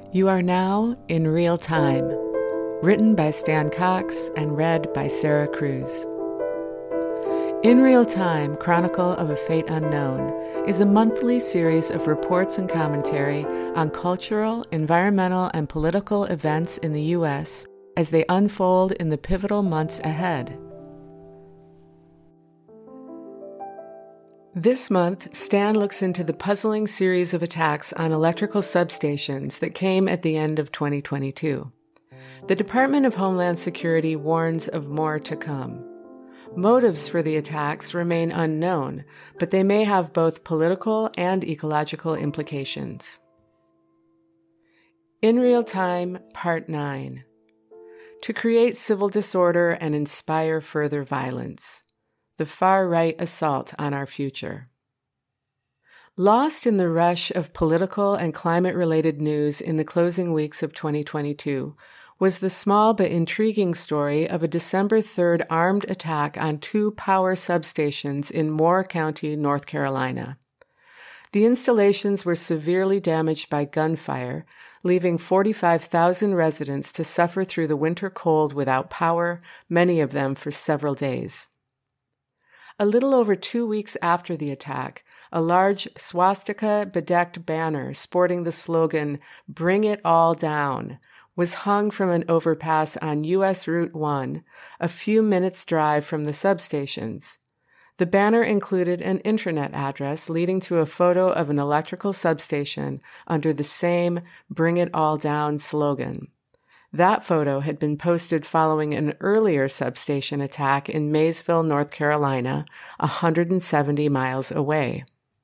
You are now in Real Time, written by Stan Cox and read by Sarah Cruz. In Real Time, Chronicle of a Fate Unknown is a monthly series of reports and commentary on cultural, environmental, and political events in the U.S. as they unfold in the pivotal months ahead. This month, Stan looks into the puzzling series of attacks on electrical substations that came at the end of 2022. The Department of Homeland Security warns of more to come. Motives for the attacks remain unknown, but they may have both political and ecological implications. In Real Time, Part 9. To create civil disorder and inspire further violence. The far-right assault on our future. Lost in the rush of political and climate-related news in the closing weeks of 2022 was the small but intriguing story of a December 3rd armed attack on two power substations in Moore County, North Carolina. The installations were severely damaged by gunfire, leaving 45,000 residents to suffer through the winter cold without power, many of them for several days. A little over 2 weeks after the attack, a large swastika-bedecked banner sporting the slogan, "Bring It All Down," was hung from an overpass on U.S. Route 1, a few minutes' drive from the substations. The banner included an internet address leading to a photo of an electrical substation under the same "Bring It All Down" slogan. That photo had been posted following an earlier substation attack in Maysville, North Carolina, 170 miles away.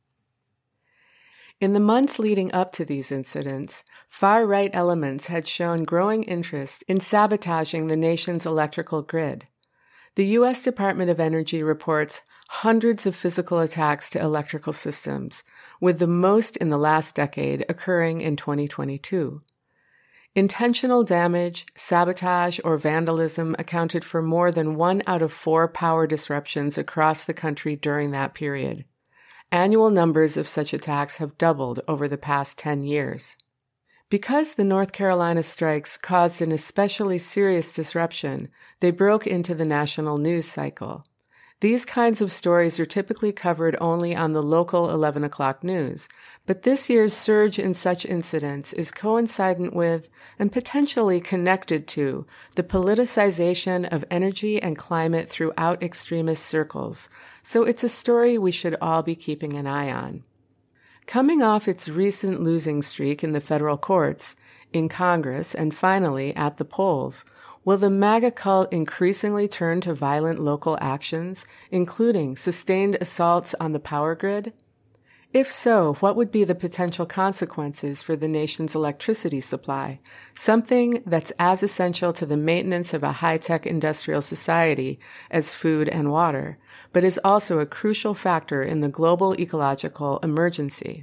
In the months leading up to these incidents, far-right elements had shown growing interest in sabotaging the nation's electrical grid. The U.S. Department of Energy reports hundreds of physical attacks to electrical systems, with the most in the last decade occurring in 2022. Intentional damage, sabotage, or vandalism accounted for more than 1 out of 4 power disruptions across the country during that period. Annual numbers of such attacks have doubled over the past 10 years. Because the North Carolina strikes caused an especially serious disruption, they broke into the national news cycle. These kinds of stories are typically covered only on the local 11 o'clock news, but this year's surge in such incidents is coincident with, and potentially connected to, the politicization of energy and climate throughout extremist circles, so it's a story we should all be keeping an eye on. Coming off its recent losing streak in the federal courts, in Congress, and finally at the polls, will the MAGA cult increasingly turn to violent local actions, including sustained assaults on the power grid? If so, what would be the potential consequences for the nation's electricity supply, something that's as essential to the maintenance of a high-tech industrial society as food and water, but is also a crucial factor in the global ecological emergency?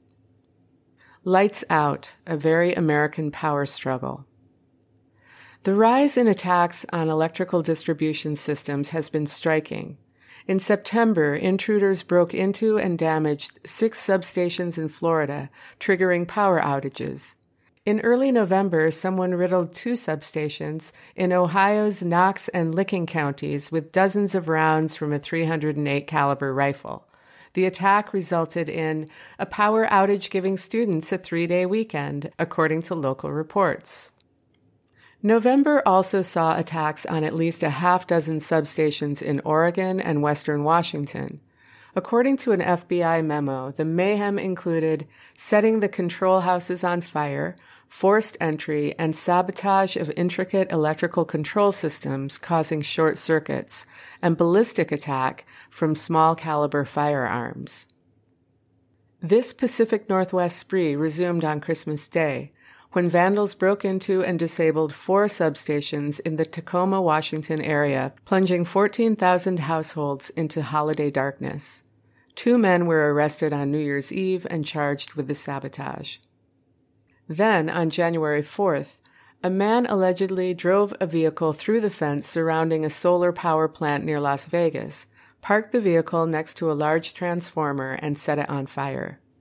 Lights Out, a very American power struggle. The rise in attacks on electrical distribution systems has been striking. In September, intruders broke into and damaged 6 substations in Florida, triggering power outages. In early November, someone riddled 2 substations in Ohio's Knox and Licking counties with dozens of rounds from a .308 caliber rifle. The attack resulted in a power outage giving students a 3-day weekend, according to local reports. November also saw attacks on at least a half-dozen substations in Oregon and Western Washington. According to an FBI memo, the mayhem included setting the control houses on fire, forced entry, and sabotage of intricate electrical control systems causing short circuits, and ballistic attack from small-caliber firearms. This Pacific Northwest spree resumed on Christmas Day, when vandals broke into and disabled 4 substations in the Tacoma, Washington area, plunging 14,000 households into holiday darkness. 2 men were arrested on New Year's Eve and charged with the sabotage. Then, on January 4th, a man allegedly drove a vehicle through the fence surrounding a solar power plant near Las Vegas, parked the vehicle next to a large transformer, and set it on fire.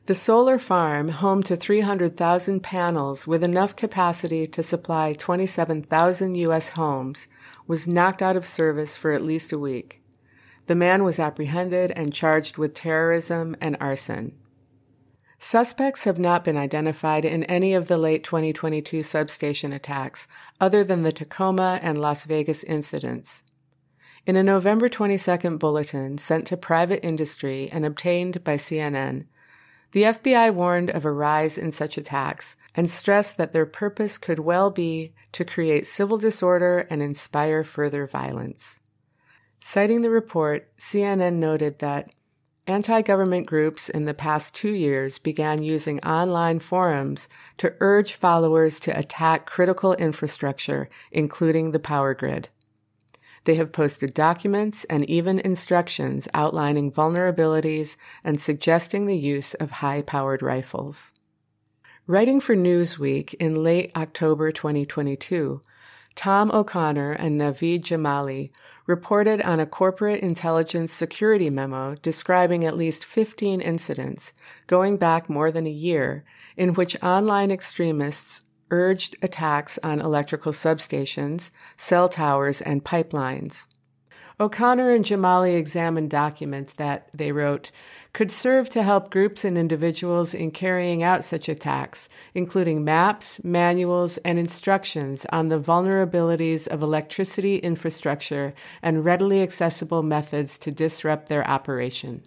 The solar farm, home to 300,000 panels with enough capacity to supply 27,000 U.S. homes, was knocked out of service for at least a week. The man was apprehended and charged with terrorism and arson. Suspects have not been identified in any of the late 2022 substation attacks, other than the Tacoma and Las Vegas incidents. In a November 22 bulletin sent to private industry and obtained by CNN, the FBI warned of a rise in such attacks and stressed that their purpose could well be to create civil disorder and inspire further violence. Citing the report, CNN noted that anti-government groups in the past 2 years began using online forums to urge followers to attack critical infrastructure, including the power grid. They have posted documents and even instructions outlining vulnerabilities and suggesting the use of high-powered rifles. Writing for Newsweek in late October 2022, Tom O'Connor and Naveed Jamali reported on a corporate intelligence security memo describing at least 15 incidents, going back more than a year, in which online extremists urged attacks on electrical substations, cell towers, and pipelines. O'Connor and Jamali examined documents that, they wrote, could serve to help groups and individuals in carrying out such attacks, including maps, manuals, and instructions on the vulnerabilities of electricity infrastructure and readily accessible methods to disrupt their operation.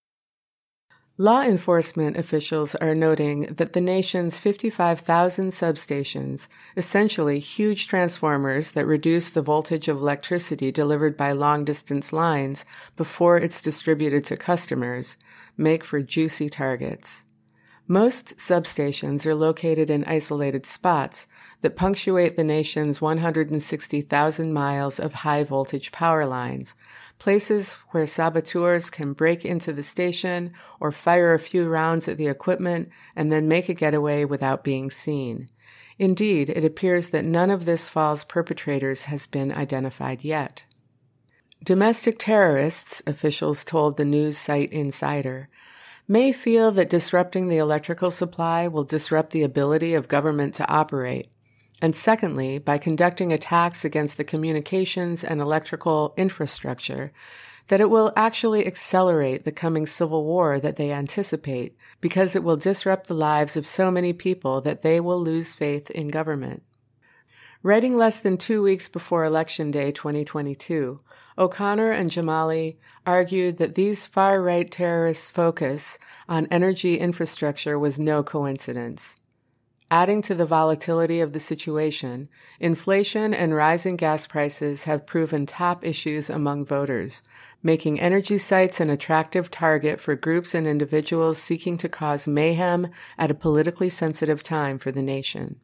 Law enforcement officials are noting that the nation's 55,000 substations, essentially huge transformers that reduce the voltage of electricity delivered by long-distance lines before it's distributed to customers, make for juicy targets. Most substations are located in isolated spots that punctuate the nation's 160,000 miles of high-voltage power lines, places where saboteurs can break into the station or fire a few rounds at the equipment and then make a getaway without being seen. Indeed, it appears that none of this fall's perpetrators has been identified yet. Domestic terrorists, officials told the news site Insider, may feel that disrupting the electrical supply will disrupt the ability of government to operate. And secondly, by conducting attacks against the communications and electrical infrastructure, that it will actually accelerate the coming civil war that they anticipate, because it will disrupt the lives of so many people that they will lose faith in government. Writing less than 2 weeks before Election Day 2022, O'Connor and Jamali argued that these far-right terrorists' focus on energy infrastructure was no coincidence. Adding to the volatility of the situation, inflation and rising gas prices have proven top issues among voters, making energy sites an attractive target for groups and individuals seeking to cause mayhem at a politically sensitive time for the nation.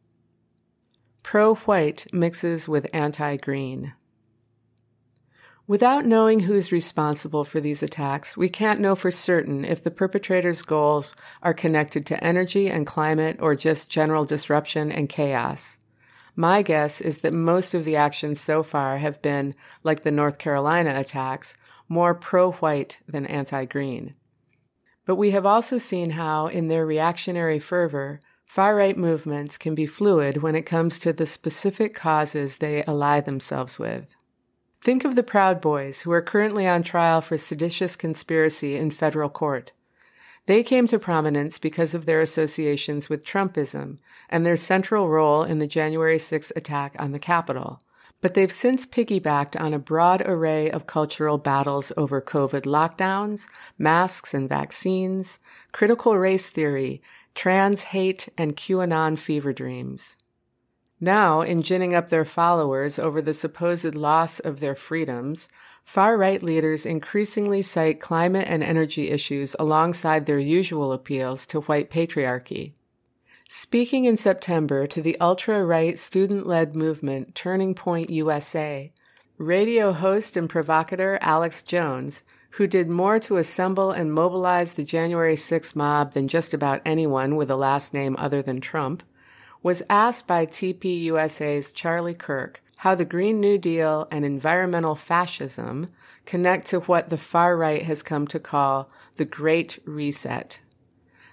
Pro-white mixes with anti-green. Without knowing who's responsible for these attacks, we can't know for certain if the perpetrators' goals are connected to energy and climate or just general disruption and chaos. My guess is that most of the actions so far have been, like the North Carolina attacks, more pro-white than anti-green. But we have also seen how, in their reactionary fervor, far-right movements can be fluid when it comes to the specific causes they ally themselves with. Think of the Proud Boys, who are currently on trial for seditious conspiracy in federal court. They came to prominence because of their associations with Trumpism and their central role in the January 6 attack on the Capitol. But they've since piggybacked on a broad array of cultural battles over COVID lockdowns, masks and vaccines, critical race theory, trans hate, and QAnon fever dreams. Now, in ginning up their followers over the supposed loss of their freedoms, far-right leaders increasingly cite climate and energy issues alongside their usual appeals to white patriarchy. Speaking in September to the ultra-right student-led movement Turning Point USA, radio host and provocateur Alex Jones, who did more to assemble and mobilize the January 6 mob than just about anyone with a last name other than Trump, was asked by TPUSA's Charlie Kirk how the Green New Deal and environmental fascism connect to what the far right has come to call the Great Reset.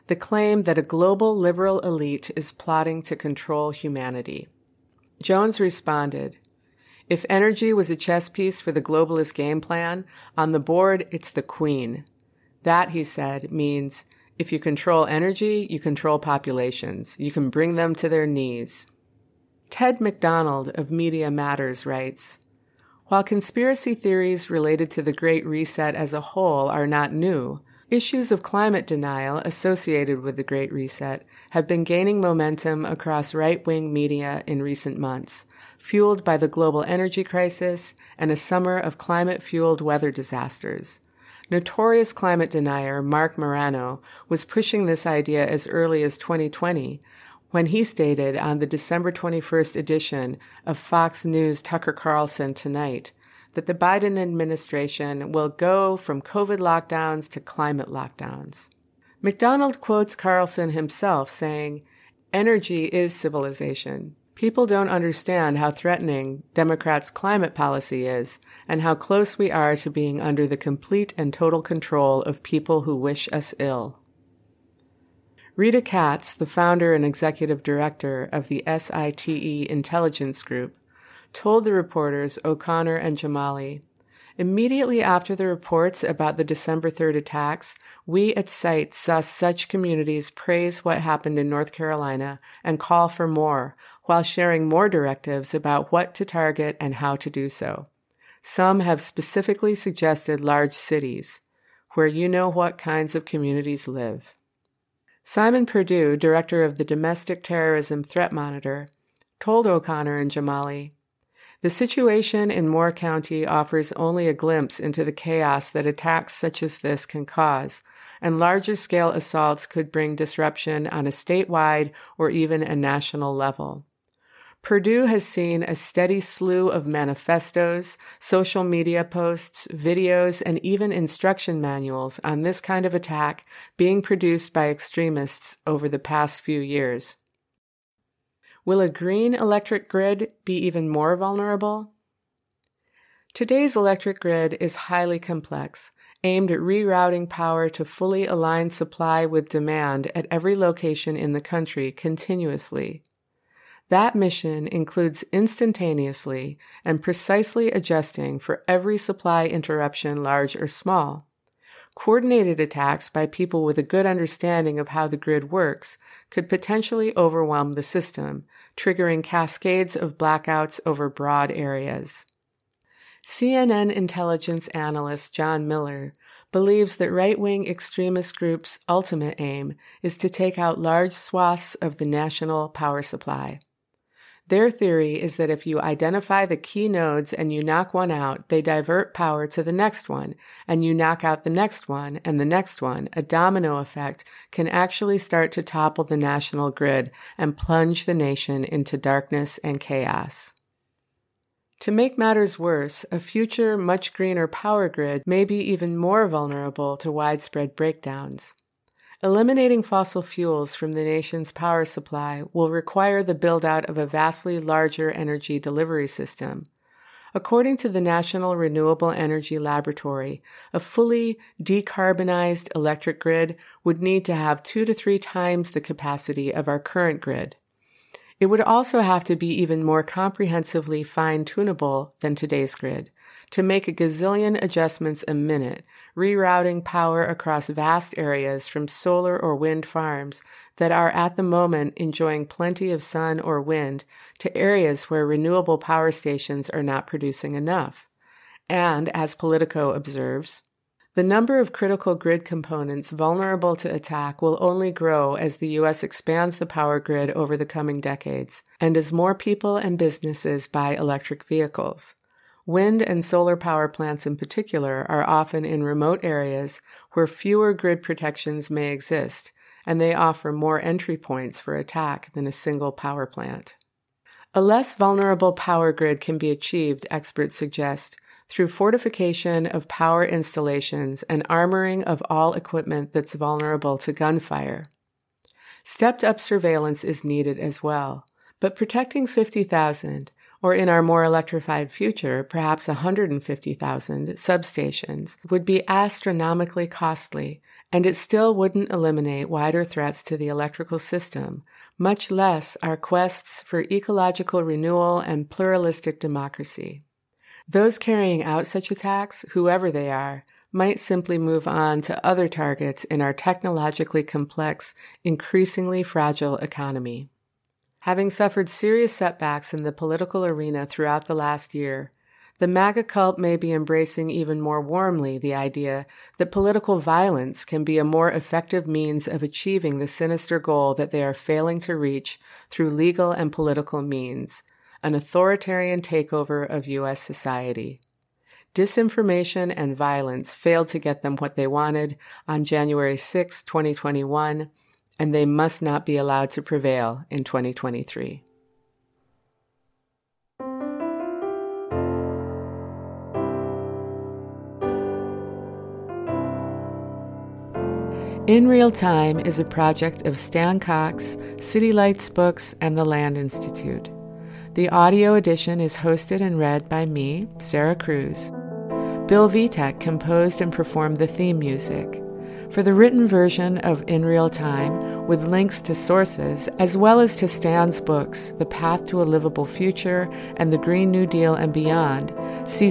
the claim that a global liberal elite is plotting to control humanity. Jones responded, "If energy was a chess piece for the globalist game plan, on the board it's the queen. That," he said, means if you control energy, you control populations. You can bring them to their knees. Ted McDonald of Media Matters writes, "While conspiracy theories related to the Great Reset as a whole are not new, issues of climate denial associated with the Great Reset have been gaining momentum across right-wing media in recent months, fueled by the global energy crisis and a summer of climate-fueled weather disasters. Notorious climate denier Mark Morano was pushing this idea as early as 2020, when he stated on the December 21st edition of Fox News' Tucker Carlson Tonight that the Biden administration will go from COVID lockdowns to climate lockdowns. McDonald quotes Carlson himself saying, "Energy is civilization. People don't understand how threatening Democrats' climate policy is and how close we are to being under the complete and total control of people who wish us ill." Rita Katz, the founder and executive director of the SITE Intelligence Group, told the reporters O'Connor and Jamali, "Immediately after the reports about the December 3rd attacks, we at SITE saw such communities praise what happened in North Carolina and call for more, while sharing more directives about what to target and how to do so. Some have specifically suggested large cities, where you know what kinds of communities live." Simon Perdue, director of the Domestic Terrorism Threat Monitor, told O'Connor and Jamali, "The situation in Moore County offers only a glimpse into the chaos that attacks such as this can cause, and larger-scale assaults could bring disruption on a statewide or even a national level. Perdue has seen a steady slew of manifestos, social media posts, videos, and even instruction manuals on this kind of attack being produced by extremists over the past few years. Will a green electric grid be even more vulnerable? Today's electric grid is highly complex, aimed at rerouting power to fully align supply with demand at every location in the country continuously. That mission includes instantaneously and precisely adjusting for every supply interruption, large or small. Coordinated attacks by people with a good understanding of how the grid works could potentially overwhelm the system, triggering cascades of blackouts over broad areas. CNN intelligence analyst John Miller believes that right-wing extremist groups' ultimate aim is to take out large swaths of the national power supply. Their theory is that if you identify the key nodes and you knock one out, they divert power to the next one, and you knock out the next one and the next one. A domino effect can actually start to topple the national grid and plunge the nation into darkness and chaos. To make matters worse, a future, much greener power grid may be even more vulnerable to widespread breakdowns. Eliminating fossil fuels from the nation's power supply will require the build-out of a vastly larger energy delivery system. According to the National Renewable Energy Laboratory, a fully decarbonized electric grid would need to have 2 to 3 times the capacity of our current grid. It would also have to be even more comprehensively fine-tunable than today's grid, to make a gazillion adjustments a minute, rerouting power across vast areas from solar or wind farms that are at the moment enjoying plenty of sun or wind to areas where renewable power stations are not producing enough. And, as Politico observes, the number of critical grid components vulnerable to attack will only grow as the U.S. expands the power grid over the coming decades, and as more people and businesses buy electric vehicles. Wind and solar power plants in particular are often in remote areas where fewer grid protections may exist, and they offer more entry points for attack than a single power plant. A less vulnerable power grid can be achieved, experts suggest, through fortification of power installations and armoring of all equipment that's vulnerable to gunfire. Stepped-up surveillance is needed as well, but protecting 50,000 or in our more electrified future, perhaps 150,000 substations, would be astronomically costly, and it still wouldn't eliminate wider threats to the electrical system, much less our quests for ecological renewal and pluralistic democracy. Those carrying out such attacks, whoever they are, might simply move on to other targets in our technologically complex, increasingly fragile economy. Having suffered serious setbacks in the political arena throughout the last year, the MAGA cult may be embracing even more warmly the idea that political violence can be a more effective means of achieving the sinister goal that they are failing to reach through legal and political means, an authoritarian takeover of U.S. society. Disinformation and violence failed to get them what they wanted on January 6, 2021, and they must not be allowed to prevail in 2023. In Real Time is a project of Stan Cox, City Lights Books, and the Land Institute. The audio edition is hosted and read by me, Sarah Cruz. Bill Vitek composed and performed the theme music. For the written version of In Real Time, with links to sources, as well as to Stan's books, The Path to a Livable Future and The Green New Deal and Beyond, see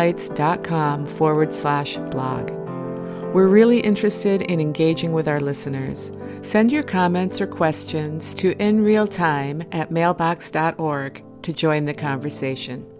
citylights.com/blog. We're really interested in engaging with our listeners. Send your comments or questions to inrealtime@mailbox.org to join the conversation.